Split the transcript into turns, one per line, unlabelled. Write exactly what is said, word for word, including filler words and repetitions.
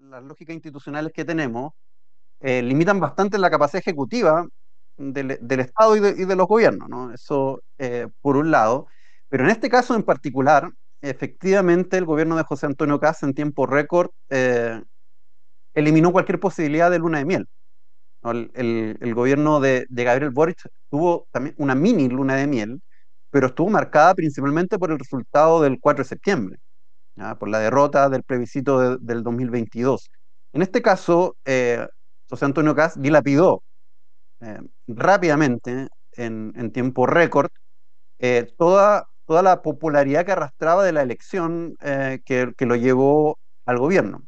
las lógicas institucionales que tenemos eh, limitan bastante la capacidad ejecutiva del, del Estado y de, y de los gobiernos, ¿no? Eso eh, por un lado. Pero en este caso en particular, efectivamente el gobierno de José Antonio Kast en tiempo récord eh, eliminó cualquier posibilidad de luna de miel, ¿no? El, el- el gobierno de, de Gabriel Boric tuvo también una mini luna de miel, pero estuvo marcada principalmente por el resultado del cuatro de septiembre, ¿ya? Por la derrota del plebiscito de- del dos mil veintidós. En este caso, eh, José Antonio Kast dilapidó eh, rápidamente, en, en tiempo récord, eh, toda, toda la popularidad que arrastraba de la elección eh, que, que lo llevó al gobierno.